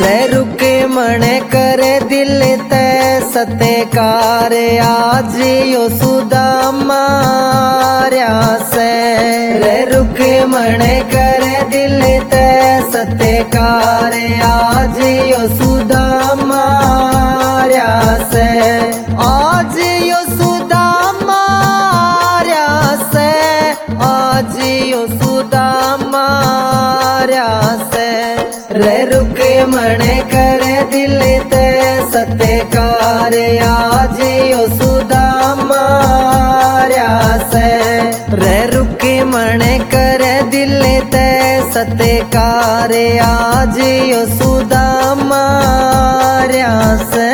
रे रुके मन करे दिल ते सत्कार आज यो सुदामा से रे रुके मन करे दिल ते सत्कार आज यो सुदामा से आज यो सुदामा से आज यो सुदामा से रे रुके मन करे दिल ते सत्कार आज यो सुदामा से रे रुके मन करे दिल ते सत्कार आज यो सुदामा से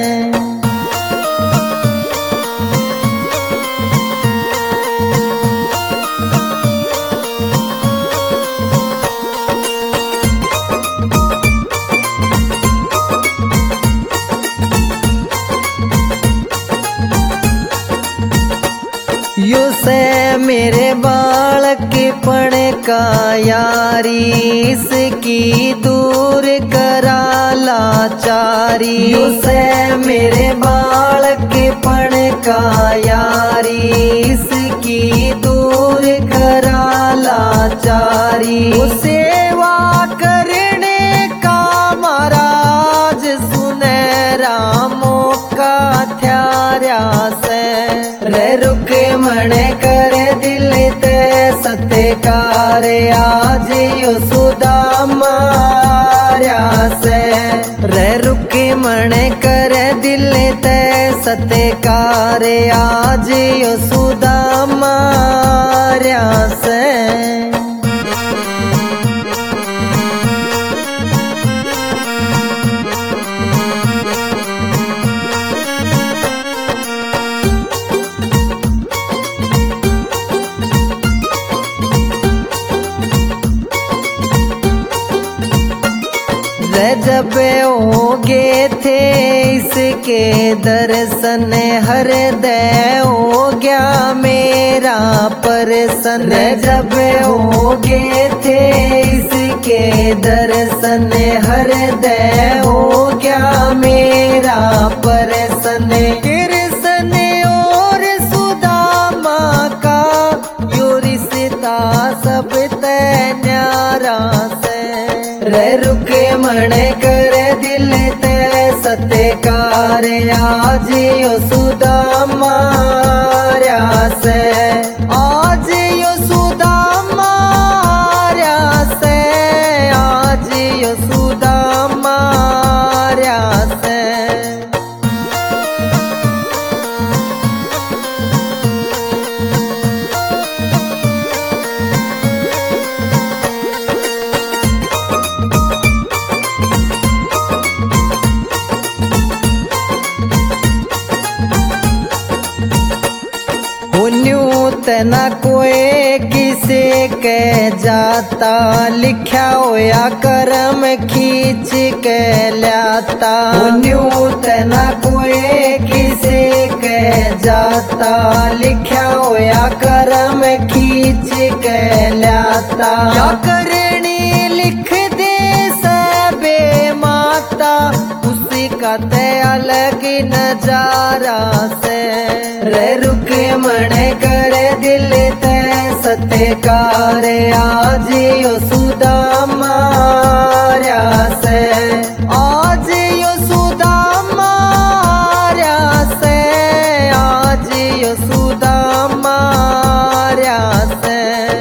यू से मेरे बालक पण का यारी इसकी दूर करा लाचारी यू से मेरे बालक पण का यारी इसकी दूर करा लाचारी सेवा करने का महाराज सुनहरा मौका थ्यारा से रे रुके मन करे दिल ते सत्कार आज यो सुदामा से रे रुके मन करे दिल ते सत्कार आज यो सुदामा से जब होगे थे इसके दर्शन हृदय हो गया मेरा परसन जब होगे थे इसके दर्शन हृदय हो गया मेरा परसन कृष्ण और सुदामा का यो रिश्ता सब तय न्यारा से रे रुके मन करे दिल ते सत्कार आज यो सुदामा से आज यो सुदामा से आज यो सुदामा से तना कोई किसे के जाता लिखा होया करम खींच के लाता तना कोई किसे के जाता लिखा होया करम खींच के लाता क्या करनी लिख दे सबे माता उसी का ते अलग नजारा से रे रुके मन करे दिल ते सत्कार आज यो सुदामा से आज यो सुदामा से आज यो सुदामा से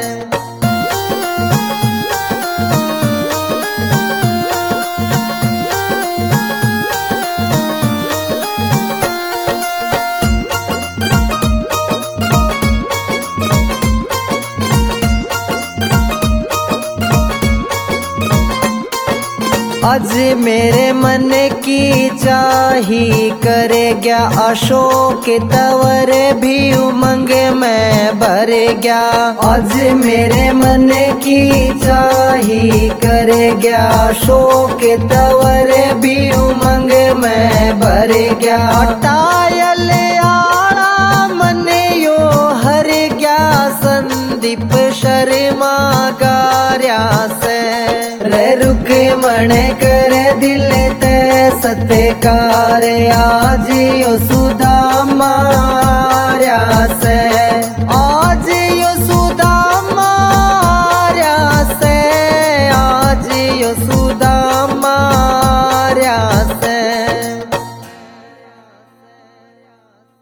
आज मेरे मन की चाही करे गया अशोक तवर भी उमंग में भर गया आज मेरे मन की चाही करे गया अशोक तवर भी उमंग में भर गया टायल आला मन यो हर गया संदीप शर्मा गार्या से रे रुक मन कर दिल जयकार आज यो सुदामा